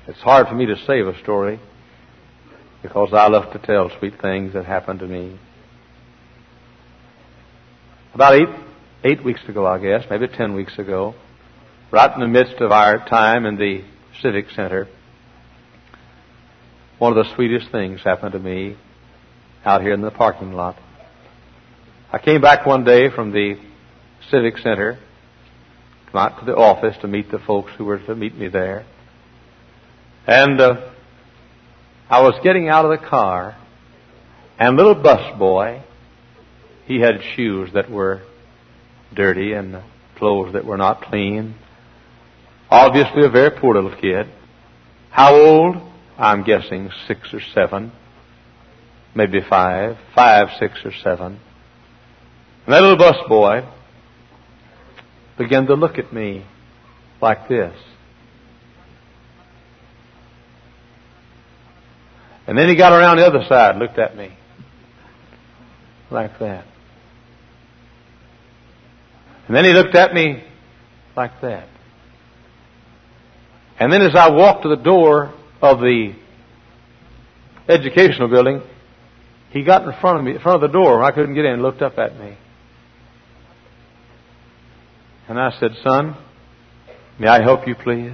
It's hard for me to save a story because I love to tell sweet things that happened to me. About eight weeks ago, I guess, maybe 10 weeks ago, right in the midst of our time in the Civic Center, one of the sweetest things happened to me out here in the parking lot. I came back one day from the Civic Center, come out to the office to meet the folks who were to meet me there. And I was getting out of the car, and little bus boy, he had shoes that were dirty and clothes that were not clean. Obviously a very poor little kid. How old? I'm guessing 6 or 7, maybe 5, 6 or 7. And that little bus boy began to look at me like this. And then he got around the other side and looked at me like that. And then he looked at me like that. And then as I walked to the door of the educational building, he got in front of the door where I couldn't get in, and looked up at me. And I said, "Son, may I help you, please?"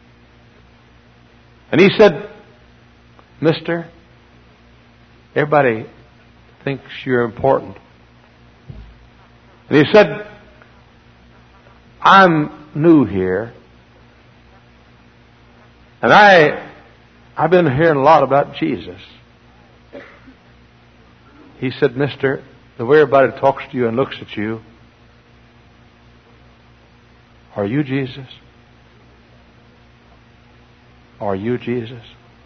And he said, "Mister, everybody thinks you're important." And he said, "I'm new here, and I've been hearing a lot about Jesus." He said, "Mister, the way everybody talks to you and looks at you, are you Jesus? Are you Jesus?"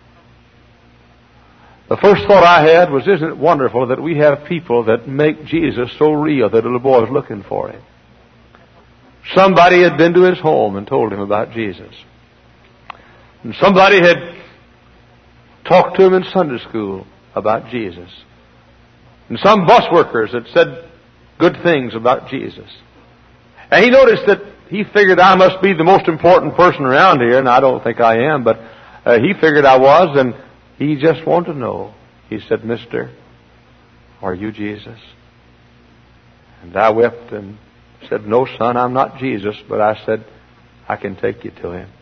The first thought I had was, isn't it wonderful that we have people that make Jesus so real that little boy was looking for him? Somebody had been to his home and told him about Jesus. And somebody had talked to him in Sunday school about Jesus. And some bus workers had said good things about Jesus. And he noticed that he figured I must be the most important person around here, and I don't think I am, but he figured I was, and he just wanted to know. He said, "Mister, are you Jesus?" And I wept and said, "No, son, I'm not Jesus," but I said, "I can take you to him."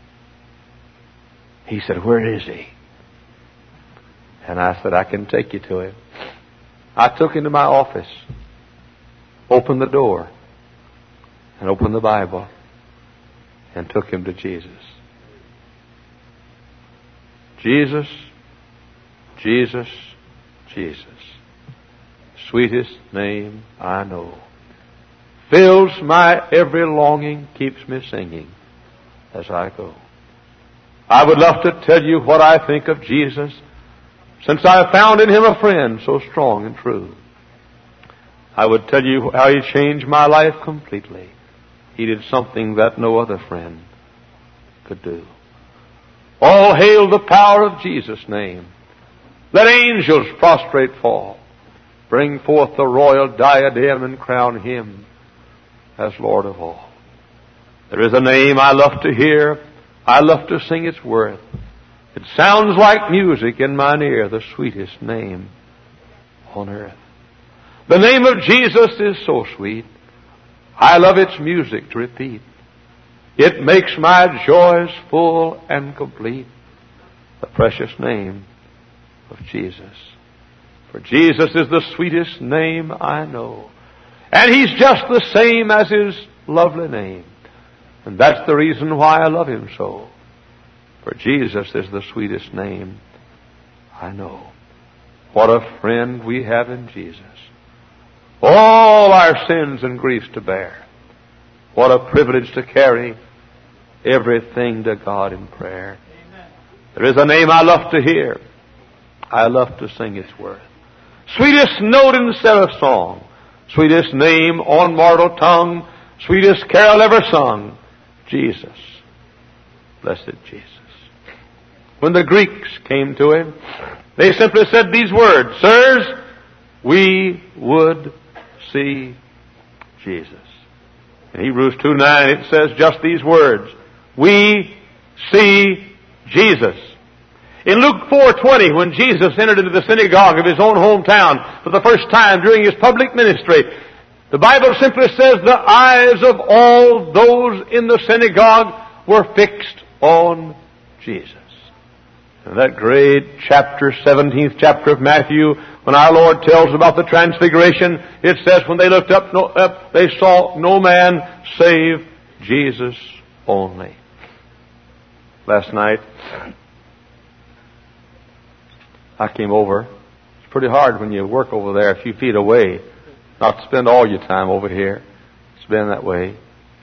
He said, "Where is he?" And I said, "I can take you to him." I took him to my office, opened the door, and opened the Bible, and took him to Jesus. Jesus, Jesus, Jesus, sweetest name I know. Fills my every longing, keeps me singing as I go. I would love to tell you what I think of Jesus, since I found in him a friend so strong and true. I would tell you how he changed my life completely. He did something that no other friend could do. All hail the power of Jesus' name. Let angels prostrate fall. Bring forth the royal diadem and crown him as Lord of all. There is a name I love to hear. I love to sing its worth. It sounds like music in mine ear, the sweetest name on earth. The name of Jesus is so sweet, I love its music to repeat. It makes my joys full and complete, the precious name of Jesus. For Jesus is the sweetest name I know. And he's just the same as his lovely name. And that's the reason why I love him so. For Jesus is the sweetest name I know. What a friend we have in Jesus. All our sins and griefs to bear. What a privilege to carry everything to God in prayer. Amen. There is a name I love to hear. I love to sing its worth. Sweetest note in seraph song. Sweetest name on mortal tongue. Sweetest carol ever sung. Jesus. Blessed Jesus. When the Greeks came to him, they simply said these words, "Sirs, we would see Jesus." In Hebrews 2:9 it says just these words, "We see Jesus. In Luke 4:20, when Jesus entered into the synagogue of his own hometown for the first time during his public ministry, the Bible simply says the eyes of all those in the synagogue were fixed on Jesus. In that great chapter, 17th chapter of Matthew, when our Lord tells about the Transfiguration, it says when they looked up, they saw no man save Jesus only. Last night, I came over. It's pretty hard when you work over there a few feet away, not to spend all your time over here. It's been that way.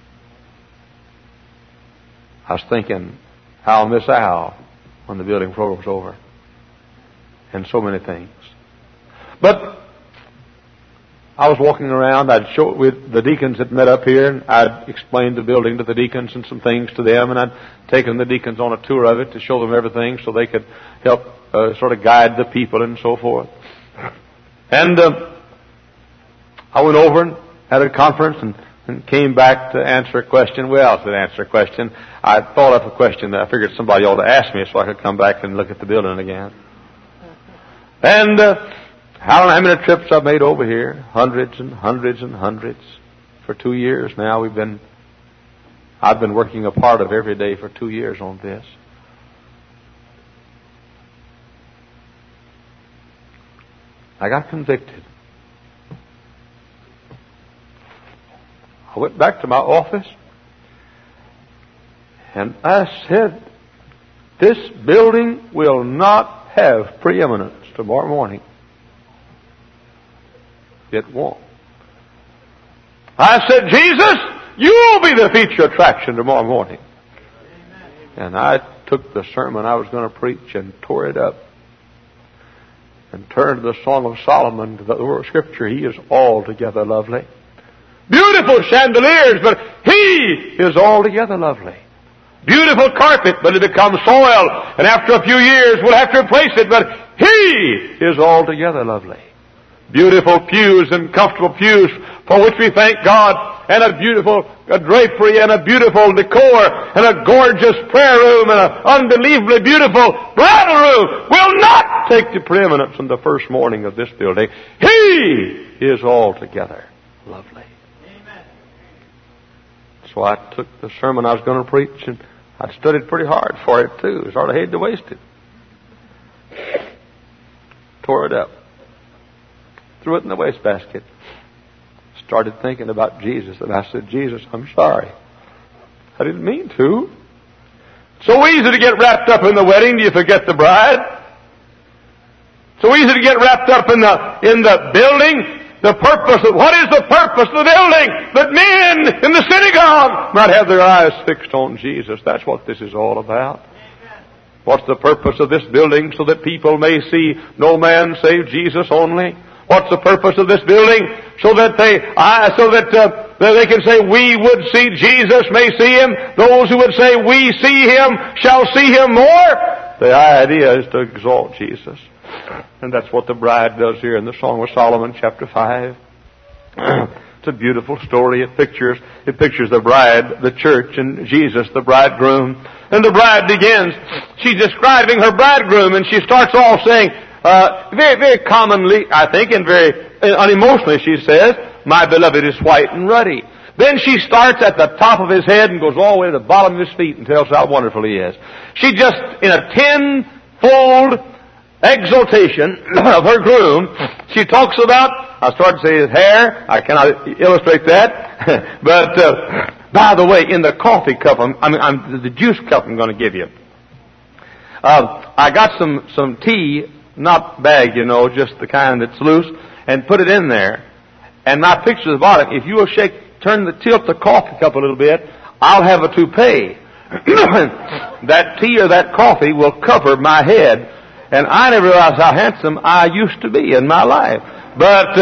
I was thinking how I'll miss Al when the building program's over. And so many things. But I was walking around. I'd show with the deacons that met up here, and I'd explained the building to the deacons and some things to them, and I'd taken the deacons on a tour of it to show them everything so they could help sort of guide the people and so forth. And I went over and had a conference and came back to answer a question. Well, to answer a question, I thought of a question that I figured somebody ought to ask me so I could come back and look at the building again. And I don't know how many trips I've made over here. Hundreds and hundreds and hundreds. For 2 years now I've been working a part of every day for 2 years on this. I got convicted. I went back to my office and I said, this building will not have preeminence tomorrow morning. It won't. I said, Jesus, you'll be the feature attraction tomorrow morning. And I took the sermon I was going to preach and tore it up and turned to the Song of Solomon, to the Scripture. He is altogether lovely. Beautiful chandeliers, but He is altogether lovely. Beautiful carpet, but it becomes soil, and after a few years we'll have to replace it, but He is altogether lovely. Beautiful pews and comfortable pews for which we thank God, and a beautiful drapery and a beautiful decor and a gorgeous prayer room and an unbelievably beautiful bridal room will not take the preeminence on the first morning of this building. He is altogether lovely. Amen. So I took the sermon I was going to preach and I studied pretty hard for it too. Sort of hated to waste it. Tore it up. Threw it in the wastebasket. Started thinking about Jesus, and I said, Jesus, I'm sorry. I didn't mean to. So easy to get wrapped up in the wedding, do you forget the bride? So easy to get wrapped up in the building. The purpose of, what is the purpose of the building? That men in the synagogue might have their eyes fixed on Jesus. That's what this is all about. What's the purpose of this building? So that people may see no man save Jesus only. What's the purpose of this building? So that they can say, we would see Jesus, may see Him. Those who would say, we see Him, shall see Him more. The idea is to exalt Jesus. And that's what the bride does here in the Song of Solomon, chapter 5. It's a beautiful story. It pictures the bride, the church, and Jesus, the bridegroom. And the bride begins. She's describing her bridegroom, and she starts off saying, very, very commonly, I think, and very unemotionally, she says, my beloved is white and ruddy. Then she starts at the top of his head and goes all the way to the bottom of his feet and tells how wonderful he is. She just, in a tenfold exaltation of her groom, she talks about, I started to say his hair, I cannot illustrate that, but by the way, in the coffee cup, the juice cup I'm going to give you, I got some tea, not bag, just the kind that's loose, and put it in there. And my picture at the bottom, if you will tilt the coffee cup a little bit, I'll have a toupee. That tea or that coffee will cover my head. And I never realized how handsome I used to be in my life. But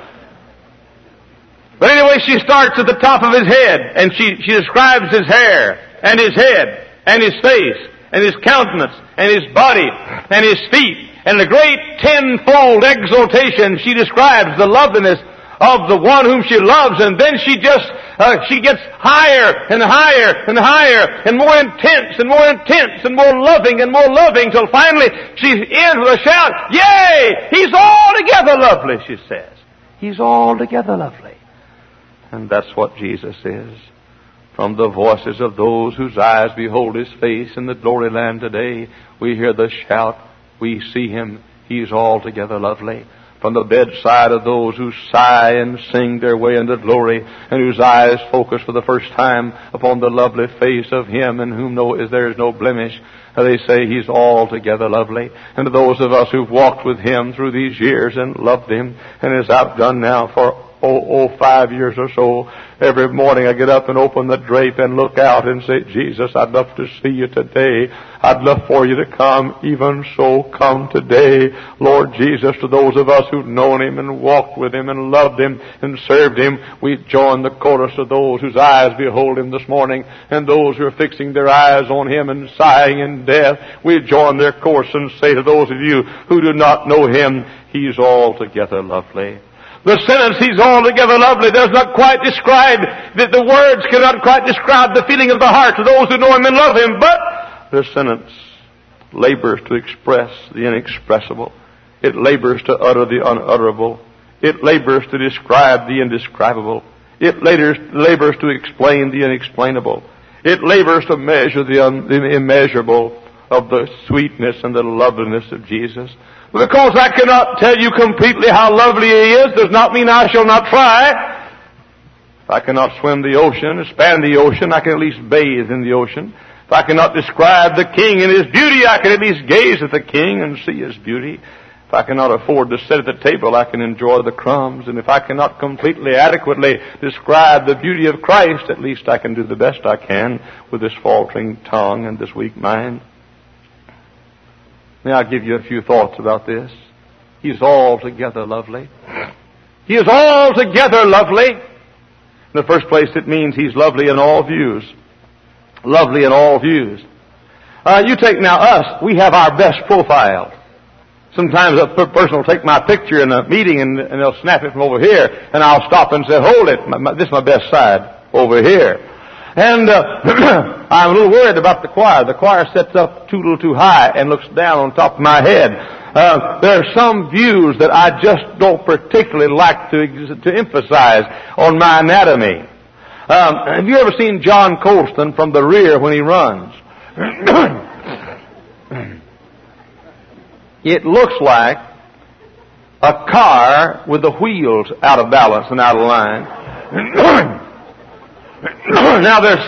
anyway, she starts at the top of his head, and she describes his hair, and his head, and his face, and his countenance, and his body, and his feet. And in a great tenfold exaltation, she describes the loveliness of the one whom she loves, and then she gets higher and higher and higher and more intense and more intense and more loving till finally she ends with a shout, "Yea, He's altogether lovely," she says. He's altogether lovely. And that's what Jesus is. From the voices of those whose eyes behold His face in the glory land today, we hear the shout, we see Him, He's altogether lovely. From the bedside of those who sigh and sing their way into glory, and whose eyes focus for the first time upon the lovely face of Him in whom there is no blemish, they say He's altogether lovely. And to those of us who've walked with Him through these years and loved Him, and as I've done now for 5 years or so, every morning I get up and open the drape and look out and say, "Jesus, I'd love to see You today. I'd love for You to come. Even so, come today, Lord Jesus." To those of us who've known Him and walked with Him and loved Him and served Him, we join the chorus of those whose eyes behold Him this morning, and those who are fixing their eyes on Him and sighing in death. We join their chorus and say to those of you who do not know Him, He's altogether lovely. The sentence, He's altogether lovely, does not quite describe, that the words cannot quite describe the feeling of the heart of those who know Him and love Him, but the sentence labors to express the inexpressible. It labors to utter the unutterable. It labors to describe the indescribable. It labors to explain the inexplainable. It labors to measure the immeasurable of the sweetness and the loveliness of Jesus. Because I cannot tell you completely how lovely He is, does not mean I shall not try. If I cannot swim the ocean and span the ocean, I can at least bathe in the ocean. If I cannot describe the King and His beauty, I can at least gaze at the King and see His beauty. If I cannot afford to sit at the table, I can enjoy the crumbs. And if I cannot completely, adequately describe the beauty of Christ, at least I can do the best I can with this faltering tongue and this weak mind. May I give you a few thoughts about this? He's altogether lovely. He is altogether lovely. In the first place, it means He's lovely in all views. Lovely in all views. You take now us, we have our best profile. Sometimes a person will take my picture in a meeting and they'll snap it from over here, and I'll stop and say, "Hold it, this is my best side over here." And I'm a little worried about the choir. The choir sets up a little too high and looks down on top of my head. There are some views that I just don't particularly like to emphasize on my anatomy. Have you ever seen John Colston from the rear when he runs? It looks like a car with the wheels out of balance and out of line. Now the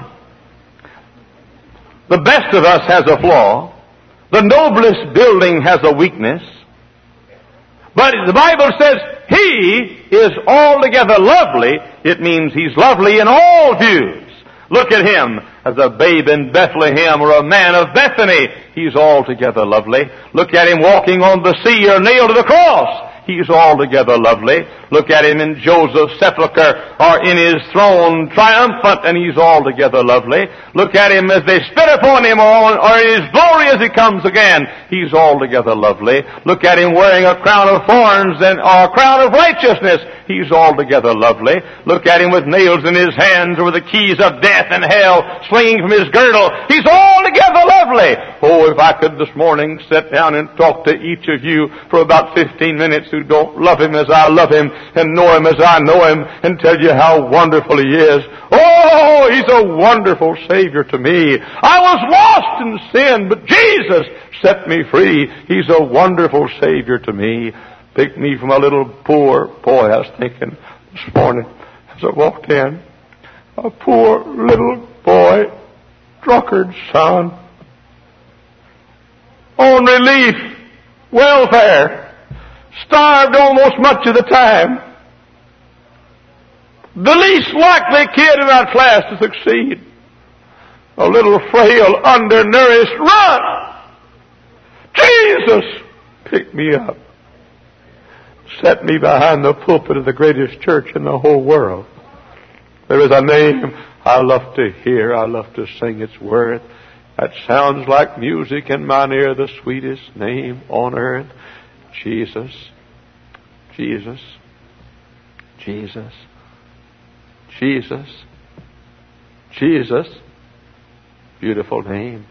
best of us has a flaw. The noblest building has a weakness. But the Bible says He is altogether lovely. It means He's lovely in all views. Look at Him as a babe in Bethlehem or a man of Bethany. He's altogether lovely. Look at Him walking on the sea or nailed to the cross. He's altogether lovely. Look at Him in Joseph's sepulchre or in His throne triumphant, and He's altogether lovely. Look at Him as they spit upon Him or in His glory as He comes again. He's altogether lovely. Look at Him wearing a crown of thorns or a crown of righteousness. He's altogether lovely. Look at Him with nails in His hands or with the keys of death and hell swinging from His girdle. He's altogether lovely. Oh, if I could this morning sit down and talk to each of you for about 15 minutes who don't love Him as I love Him and know Him as I know Him and tell you how wonderful He is. Oh, He's a wonderful Savior to me. I was lost in sin, but Jesus set me free. He's a wonderful Savior to me. Picked me from a little poor boy. I was thinking this morning as I walked in, a poor little boy, drunkard's son, on relief, welfare, starved almost much of the time. The least likely kid in our class to succeed. A little frail, undernourished run. Jesus picked me up. Set me behind the pulpit of the greatest church in the whole world. There is a name I love to hear. I love to sing its word. That sounds like music in mine ear, the sweetest name on earth. Jesus. Jesus. Jesus. Jesus. Jesus. Beautiful name.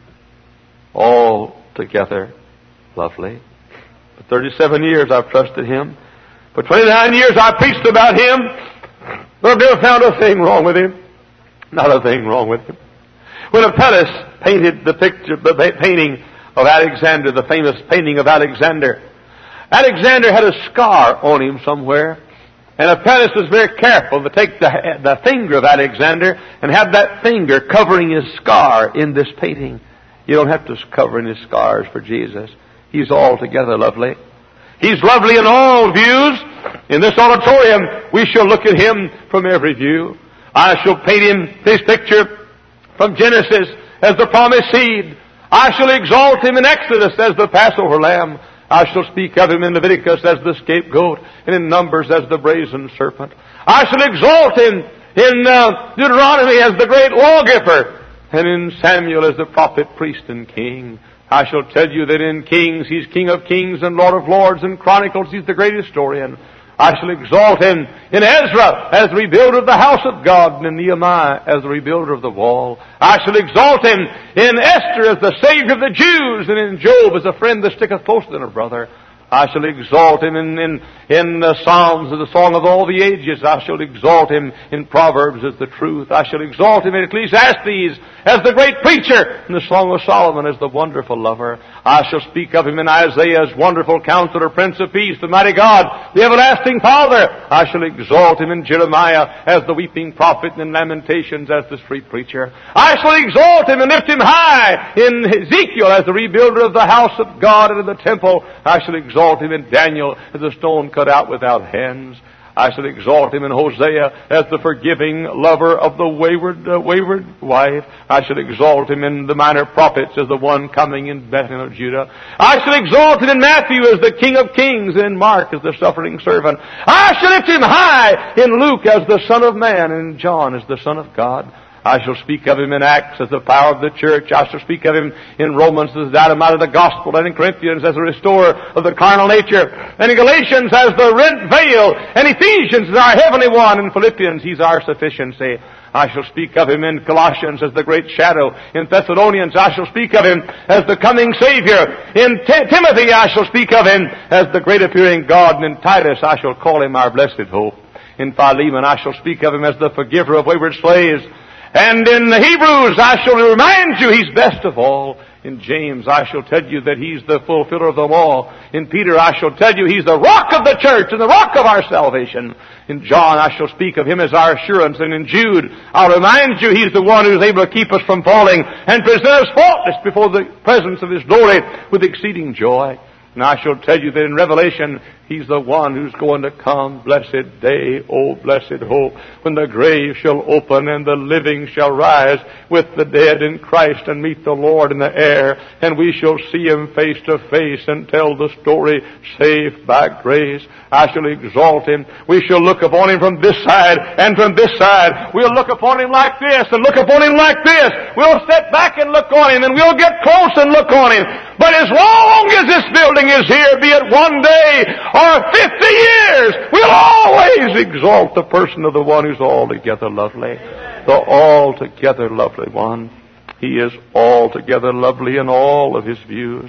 Altogether lovely. For 37 years I've trusted Him. For 29 years I've preached about Him. But I've never found a thing wrong with Him. Not a thing wrong with Him. When Apelles painted the painting of Alexander, the famous painting of Alexander, Alexander had a scar on him somewhere. And Apelles was very careful to take the finger of Alexander and have that finger covering his scar in this painting. You don't have to cover in his scars for Jesus. He's altogether lovely. He's lovely in all views. In this auditorium, we shall look at Him from every view. I shall paint Him this picture from Genesis as the promised seed. I shall exalt Him in Exodus as the Passover lamb. I shall speak of Him in Leviticus as the scapegoat, and in Numbers as the brazen serpent. I shall exalt Him in Deuteronomy as the great lawgiver, and in Samuel as the prophet, priest, and king. I shall tell you that in Kings He's King of kings and Lord of lords, and Chronicles He's the great historian. I shall exalt Him in Ezra as the rebuilder of the house of God, and in Nehemiah as the rebuilder of the wall. I shall exalt Him in Esther as the Savior of the Jews, and in Job as a friend that sticketh closer than a brother. I shall exalt Him in the Psalms as the song of all the ages. I shall exalt Him in Proverbs as the truth. I shall exalt Him in Ecclesiastes as the great preacher, and the Song of Solomon as the wonderful lover. I shall speak of Him in Isaiah as wonderful counselor, Prince of Peace, the mighty God, the everlasting Father. I shall exalt Him in Jeremiah as the weeping prophet, and in Lamentations as the street preacher. I shall exalt Him and lift Him high in Ezekiel as the rebuilder of the house of God and of the temple. I shall exalt Him in Daniel as a stone cut out without hands. I shall exalt Him in Hosea as the forgiving lover of the wayward wife. I shall exalt Him in the minor prophets as the one coming in Bethlehem of Judah. I shall exalt Him in Matthew as the King of kings, and in Mark as the suffering servant. I shall lift Him high in Luke as the Son of Man, and in John as the Son of God. I shall speak of Him in Acts as the power of the church. I shall speak of Him in Romans as the dynamite of the gospel, and in Corinthians as the restorer of the carnal nature, and in Galatians as the rent veil, and Ephesians as our heavenly one, and Philippians He's our sufficiency. I shall speak of Him in Colossians as the great shadow. In Thessalonians I shall speak of Him as the coming Savior. In Timothy I shall speak of Him as the great appearing God, and in Titus I shall call Him our blessed hope. In Philemon I shall speak of Him as the forgiver of wayward slaves. And in the Hebrews, I shall remind you He's best of all. In James, I shall tell you that He's the fulfiller of the law. In Peter, I shall tell you He's the rock of the church and the rock of our salvation. In John, I shall speak of Him as our assurance. And in Jude, I'll remind you He's the one who's able to keep us from falling and present us faultless before the presence of His glory with exceeding joy. And I shall tell you that in Revelation, He's the one who's going to come. Blessed day, oh blessed hope, when the grave shall open and the living shall rise with the dead in Christ and meet the Lord in the air. And we shall see Him face to face and tell the story, saved by grace. I shall exalt Him. We shall look upon Him from this side and from this side. We'll look upon Him like this and look upon Him like this. We'll step back and look on Him, and we'll get close and look on Him. But as long as this building is here, be it one day or 50 years, we'll always exalt the person of the one who's altogether lovely. The altogether lovely one. He is altogether lovely in all of His views.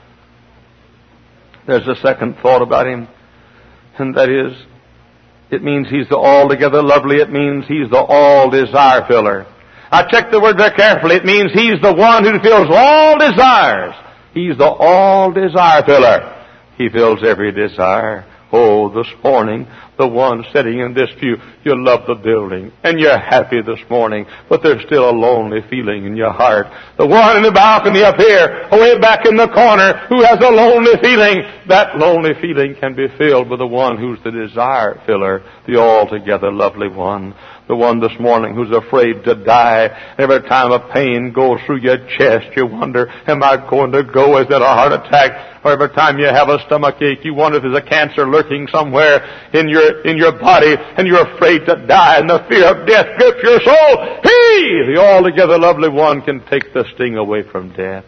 There's a second thought about Him, and that is, it means He's the altogether lovely. It means He's the all-desire filler. I checked the word very carefully. It means He's the one who fills all desires. He's the all-desire filler. He fills every desire. Oh, this morning, the one sitting in this pew, you love the building, and you're happy this morning, but there's still a lonely feeling in your heart. The one in the balcony up here, way back in the corner, who has a lonely feeling, that lonely feeling can be filled with the one who's the desire filler, the altogether lovely one. The one this morning who's afraid to die. Every time a pain goes through your chest, you wonder, am I going to go? Is that a heart attack? Or every time you have a stomach ache, you wonder if there's a cancer lurking somewhere in your body, and you're afraid to die, and the fear of death grips your soul. He, the altogether lovely one, can take the sting away from death.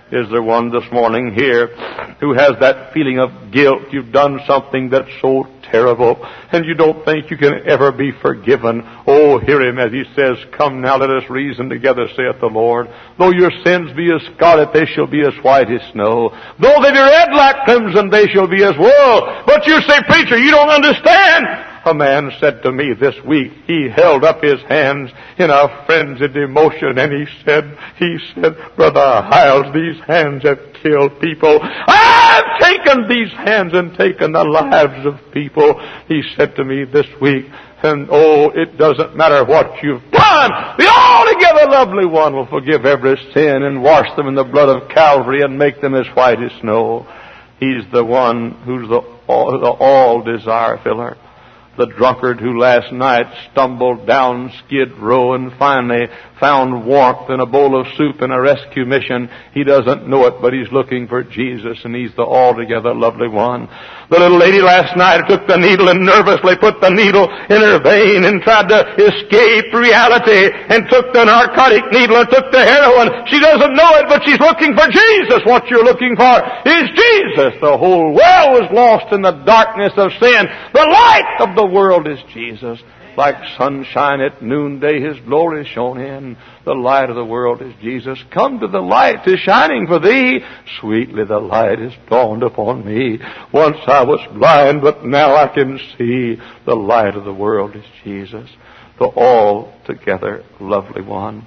Is there one this morning here who has that feeling of guilt? You've done something that's so terrible, and you don't think you can ever be forgiven. Oh, hear him as he says, "Come now, let us reason together, saith the Lord. Though your sins be as scarlet, they shall be as white as snow. Though they be red like crimson, they shall be as wool." But you say, "Preacher, you don't understand." A man said to me this week, he held up his hands in a frenzied emotion, and he said, "Brother Hiles, these hands have killed people. I've taken these hands and taken the lives of people." He said to me this week, and oh, it doesn't matter what you've done. The altogether lovely one will forgive every sin and wash them in the blood of Calvary and make them as white as snow. He's the one who's the all desire filler. The drunkard who last night stumbled down Skid Row and finally found warmth in a bowl of soup in a rescue mission. He doesn't know it, but he's looking for Jesus, and he's the altogether lovely one. The little lady last night took the needle and nervously put the needle in her vein and tried to escape reality and took the narcotic needle and took the heroin. She doesn't know it, but she's looking for Jesus. What you're looking for is Jesus. The whole world was lost in the darkness of sin. The light of the world is Jesus. Like sunshine at noonday, His glory shone in. The light of the world is Jesus. Come to the light, 'tis shining for thee. Sweetly the light is dawned upon me. Once I was blind, but now I can see. The light of the world is Jesus, the altogether lovely one.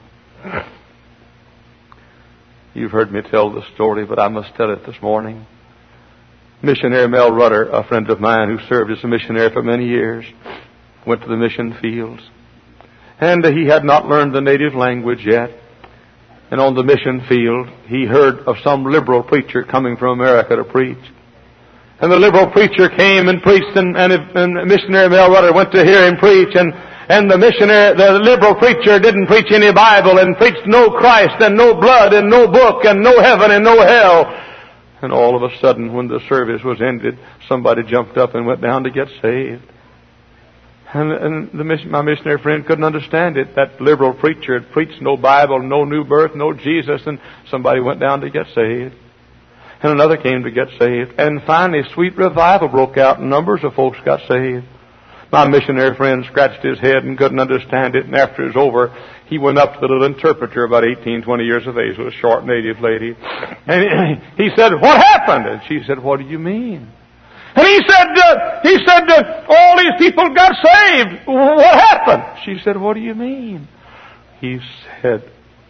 You've heard me tell the story, but I must tell it this morning. Missionary Mel Rudder, a friend of mine who served as a missionary for many years, went to the mission fields. And he had not learned the native language yet. And on the mission field, he heard of some liberal preacher coming from America to preach. And the liberal preacher came and preached, and missionary Mel Rudder went to hear him preach. And the liberal preacher didn't preach any Bible and preached no Christ and no blood and no book and no heaven and no hell. And all of a sudden, when the service was ended, somebody jumped up and went down to get saved. And my missionary friend couldn't understand it. That liberal preacher had preached no Bible, no new birth, no Jesus, and somebody went down to get saved. And another came to get saved. And finally, sweet revival broke out, and numbers of folks got saved. My missionary friend scratched his head and couldn't understand it, and after it was over, he went up to the little interpreter, about 18, 20 years of age, with a short native lady. And he said, "What happened?" And she said, "What do you mean?" And he said, "All these people got saved. What happened?" She said, "What do you mean?" He said,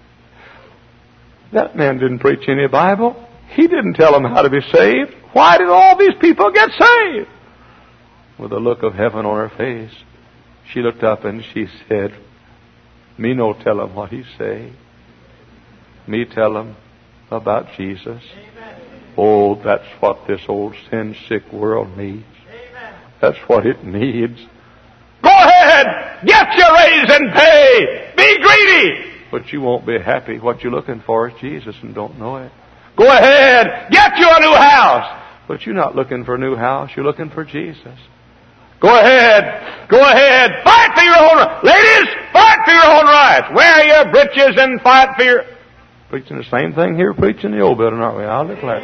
"That man didn't preach any Bible. He didn't tell them how to be saved. Why did all these people get saved?" With a look of heaven on her face, she looked up and she said, "Me no tell them what he say. Me tell them about Jesus." Oh, that's what this old sin-sick world needs. That's what it needs. Go ahead! Get your raise and pay! Be greedy! But you won't be happy. What you're looking for is Jesus and don't know it. Go ahead! Get you a new house! But you're not looking for a new house. You're looking for Jesus. Go ahead! Go ahead! Fight for your own rights! Ladies, fight for your own rights! Wear your breeches and fight for your... Preaching the same thing here, preaching the old building, aren't we? I'll declare.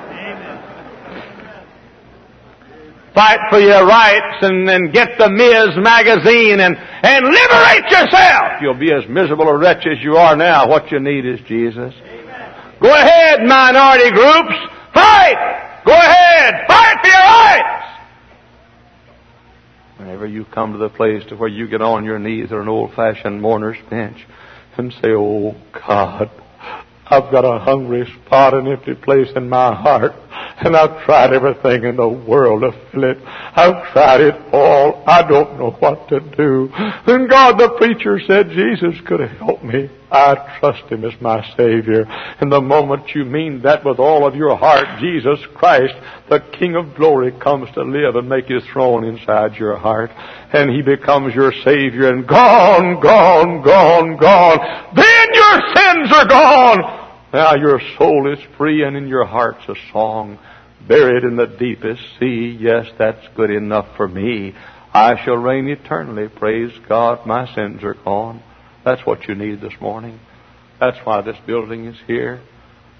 Fight for your rights and get the Ms. magazine and liberate yourself. You'll be as miserable a wretch as you are now. What you need is Jesus. Go ahead, minority groups. Fight! Go ahead! Fight for your rights! Whenever you come to the place to where you get on your knees at an old-fashioned mourner's bench and say, "Oh, God, I've got a hungry spot, an empty place in my heart, and I've tried everything in the world to fill it. I've tried it all. I don't know what to do." Then God, the preacher, said Jesus could help me. I trust Him as my Savior. And the moment you mean that with all of your heart, Jesus Christ, the King of glory, comes to live and make His throne inside your heart. And He becomes your Savior, and gone, gone, gone, gone. Then your sins are gone. Now your soul is free, and in your heart's a song. Buried in the deepest sea, yes, that's good enough for me. I shall reign eternally. Praise God, my sins are gone. That's what you need this morning. That's why this building is here.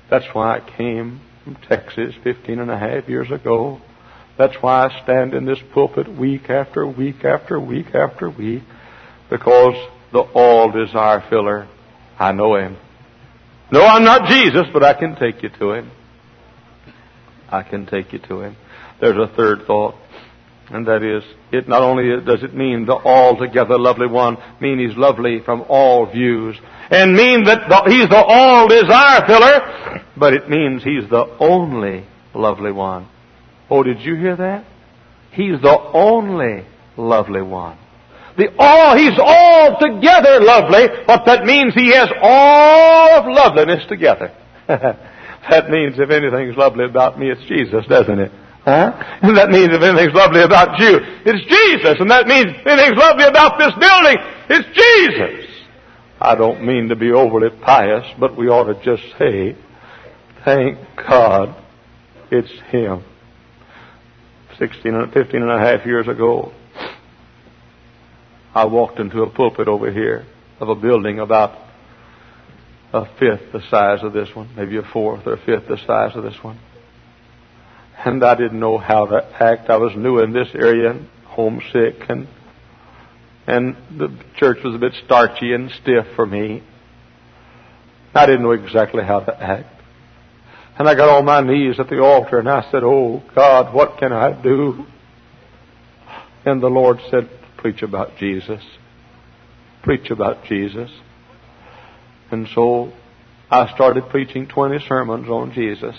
That's why I came from Texas 15 and a half years ago. That's why I stand in this pulpit week after week after week after week, because the all-desire filler, I know Him. No, I'm not Jesus, but I can take you to Him. I can take you to Him. There's a third thought, and that is, it not only does it mean the altogether lovely one, mean He's lovely from all views, and mean that He's the all-desire filler, but it means He's the only lovely one. Oh, did you hear that? He's the only lovely one. He's altogether lovely, but that means He has all of loveliness together. That means if anything's lovely about me, it's Jesus, doesn't it? Huh? And that means if anything's lovely about you, it's Jesus. And that means if anything's lovely about this building, it's Jesus. I don't mean to be overly pious, but we ought to just say, thank God it's Him. 15 and a half years ago, I walked into a pulpit over here of a building about a fifth the size of this one, maybe a fourth or a fifth the size of this one. And I didn't know how to act. I was new in this area and homesick, and the church was a bit starchy and stiff for me. I didn't know exactly how to act. And I got on my knees at the altar and I said, "Oh God, what can I do?" And the Lord said, "Preach about Jesus. Preach about Jesus." And so I started preaching 20 sermons on Jesus.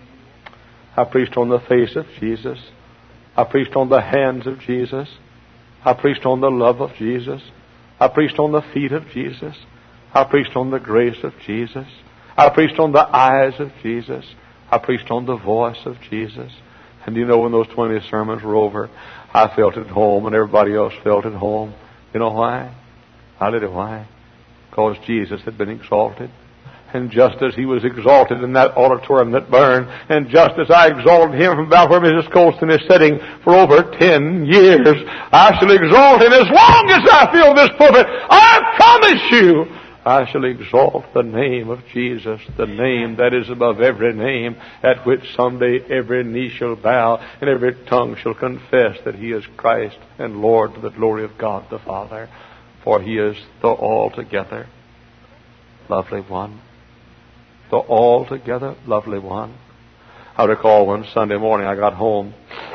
I preached on the face of Jesus. I preached on the hands of Jesus. I preached on the love of Jesus. I preached on the feet of Jesus. I preached on the grace of Jesus. I preached on the eyes of Jesus. I preached on the voice of Jesus. And you know, when those 20 sermons were over, I felt at home and everybody else felt at home. You know why? I did it why? Because Jesus had been exalted. And just as He was exalted in that auditorium that burned, and just as I exalted Him from about where Mrs. Colston is sitting for over 10 years, I shall exalt Him as long as I fill this pulpit. I promise you, I shall exalt the name of Jesus, the name that is above every name, at which someday every knee shall bow and every tongue shall confess that He is Christ and Lord to the glory of God the Father. For He is the altogether lovely one. The altogether lovely one. I recall one Sunday morning I got home,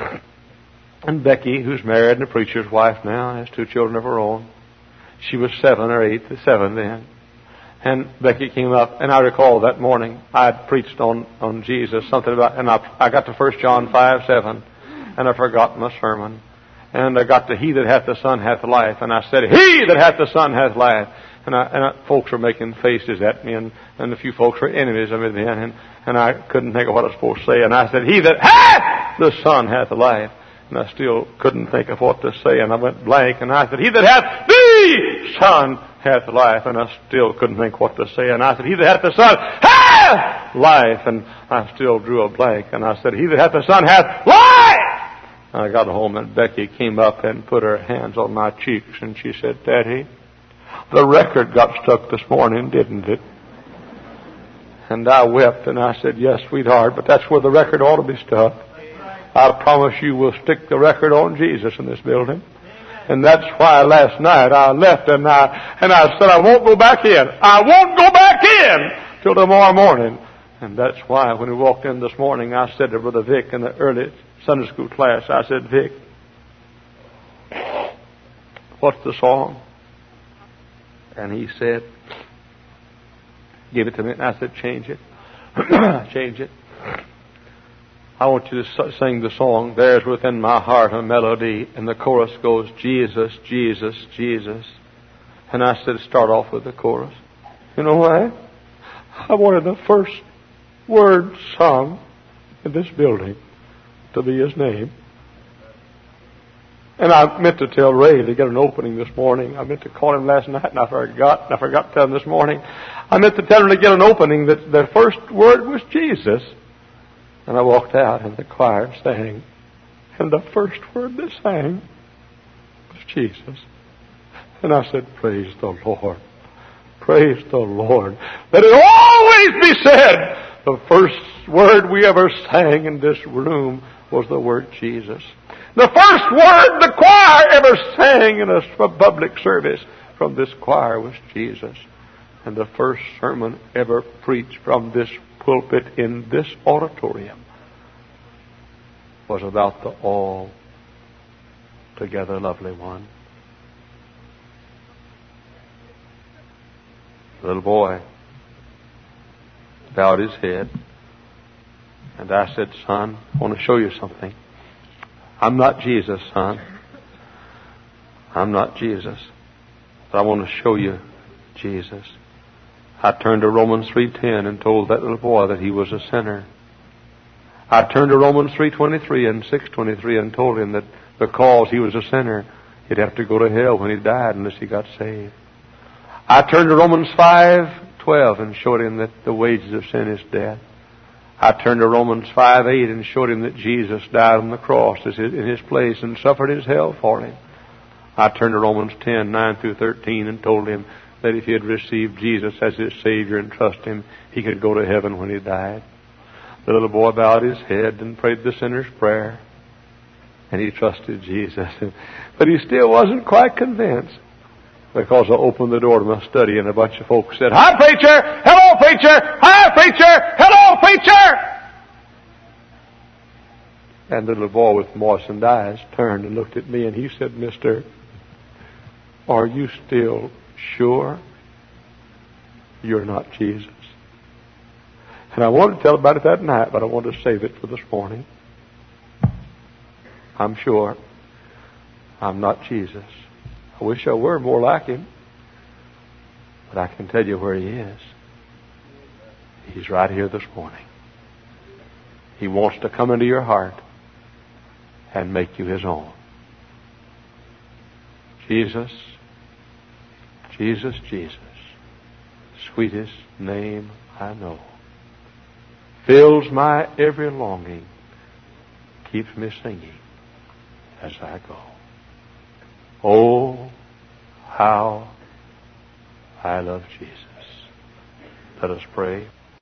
and Becky, who's married and a preacher's wife now, has 2 children of her own. She was 7 or 8, 7 then. And Becky came up, and I recall that morning I had preached on Jesus, something about, and I got to 1 John 5:7, and I forgot my sermon. And I got to He that hath the Son hath life, and I said, He that hath the Son hath life. And folks were making faces at me, and a few folks were enemies of me then, and I couldn't think of what I was supposed to say. And I said, He that hath the Son hath life. And I still couldn't think of what to say, and I went blank, and I said, He that hath the Son hath life. And I still couldn't think what to say, and I said, He that hath the Son hath life. And I still drew a blank, and I said, He that hath the Son hath life. And I got home, and Becky came up and put her hands on my cheeks, and she said, Daddy, the record got stuck this morning, didn't it? And I wept, and I said, Yes, sweetheart, but that's where the record ought to be stuck. I promise you we'll stick the record on Jesus in this building. And that's why last night I left, and I said, I won't go back in. I won't go back in till tomorrow morning. And that's why when we walked in this morning, I said to Brother Vic in the early Sunday school class, I said, Vic, what's the song? And he said, give it to me. And I said, change it. Change it. I want you to sing the song, There's Within My Heart a Melody. And the chorus goes, Jesus, Jesus, Jesus. And I said, start off with the chorus. You know why? I wanted the first word sung in this building to be His name. And I meant to tell Ray to get an opening this morning. I meant to call him last night, and I forgot. And I forgot to tell him this morning. I meant to tell him to get an opening that the first word was Jesus. And I walked out, and the choir sang. And the first word they sang was Jesus. And I said, praise the Lord. Praise the Lord. Let it always be said, The first word we ever sang in this room was the word Jesus. The first word the choir ever sang in a public service from this choir was Jesus. And the first sermon ever preached from this pulpit in this auditorium was about the altogether lovely one. The little boy bowed his head, and I said, "Son, I want to show you something. I'm not Jesus, son. I'm not Jesus. But I want to show you Jesus." I turned to Romans 3:10 and told that little boy that he was a sinner. I turned to Romans 3:23 and 6:23 and told him that because he was a sinner, he'd have to go to hell when he died unless he got saved. I turned to Romans 5:12 and showed him that the wages of sin is death. I turned to Romans 5:8 and showed him that Jesus died on the cross in his place and suffered his hell for him. I turned to Romans 10:9 through 13 and told him that if he had received Jesus as his Savior and trust him, he could go to heaven when he died. The little boy bowed his head and prayed the sinner's prayer, and he trusted Jesus. But he still wasn't quite convinced, because I opened the door to my study and a bunch of folks said, "Hi, preacher! Hello, preacher! Hi, preacher! Hello, preacher!" And the little boy with moistened eyes turned and looked at me and he said, "Mister, are you still sure you're not Jesus?" And I wanted to tell about it that night, but I wanted to save it for this morning. I'm sure I'm not Jesus. I wish I were more like him. But I can tell you where he is. He's right here this morning. He wants to come into your heart and make you his own. Jesus, Jesus, Jesus, sweetest name I know, fills my every longing, keeps me singing as I go. Oh, how I love Jesus. Let us pray.